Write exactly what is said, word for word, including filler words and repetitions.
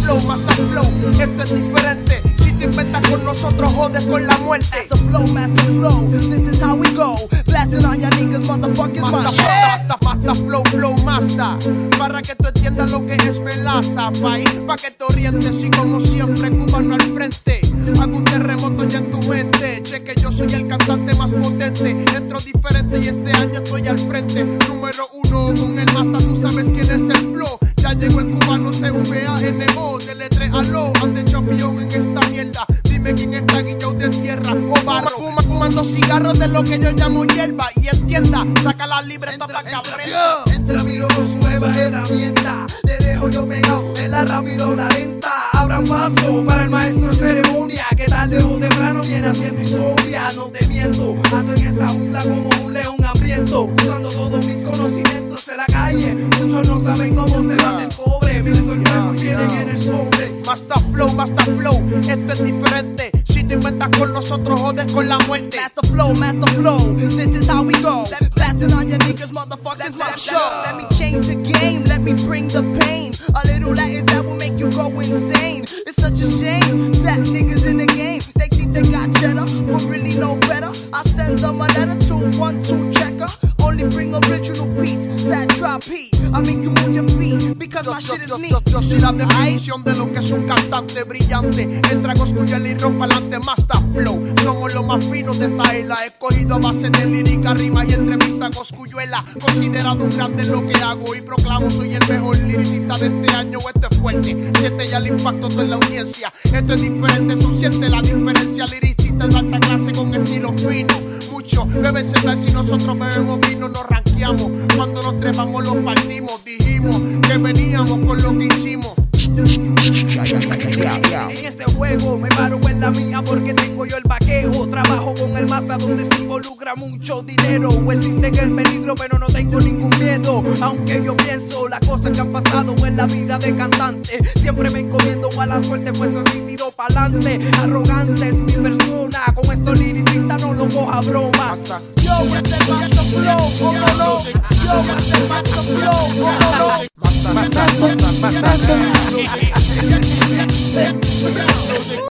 flow, master flow, esto es diferente. Si te inventas con nosotros, jodes con la muerte. Master flow, master flow, this is how we go. Blasting on ya niggas, motherfuckers, my shit. Master, master, flow, flow, master. Para que tú entiendas lo que es melaza, país, pa' que te orientes. Y como siempre, cubano al frente. Hago un terremoto ya en tu mente. Cheque, yo soy el cantante más potente. Entro diferente y este año estoy al frente. Número uno con el master, tú sabes quién es el flow. Ya llegó el cubano C V A N O. De letre aló, ande champion en esta mierda. Dime quién está guillado de tierra o barro. Fuma, fumando cigarros de lo que yo llamo hierba. Y entienda, saca la libreta pa' que aprenda. Entra mi logo, nueva herramienta. Te dejo yo pegado en la rápido o la lenta. Abran paso para el maestro ceremonia, que tarde o temprano viene haciendo historia. No te miento, ando en esta jungla como un león hambriento, usando todos mis conocimientos en la calle. Muchos no saben cómo se bate el cobre, miles sorpresas tienen en el sobre. Master flow, master flow, esto es diferente. Si te inventas con nosotros, jodes con la muerte. Master flow, master flow, this is how we go. Blasting on your niggas, motherfuckers, my show. Let me change the game, let me bring the pain. A little Latin that will make you go insane. It's such a shame that niggas in the game, they think they got cheddar, but really know better. I send them a letter to one two checker. Only bring original beats that drop heat. I make you move your feet because my shit is yo, neat. Yo, yo, yo soy la definición de lo que es un cantante brillante. Entra Cosculluela y rompa adelante, master flow. Somos los más finos de esta isla. Escogido a base de lírica, rima y entrevista. Cosculluela, considerado un grande en lo que hago. Y proclamo soy el mejor liricista de este año. Esto es fuerte, siente ya el impacto de la audiencia. Esto es diferente, eso siente la diferencia. Liricista de alta clase con estilo fino. Mucho beben cerveza si nosotros bebemos vino. Nos ranqueamos, cuando nos trepamos los partimos. Dijimos que veníamos con lo que hicimos. En este juego me paro en la mía porque tengo yo el vaqueo. Trabajo con el masa donde se involucra mucho dinero. Existe el peligro pero no tengo ningún miedo. Aunque yo pienso las cosas que han pasado en la vida de cantante, siempre me encomiendo a la suerte pues así tiro pa'lante. Arrogante es mi persona, con estos liricistas no lo coja broma. Yo voy a ser master flow, oh no no. Yo voy a ser master flow, oh no no. Master, master, master, master.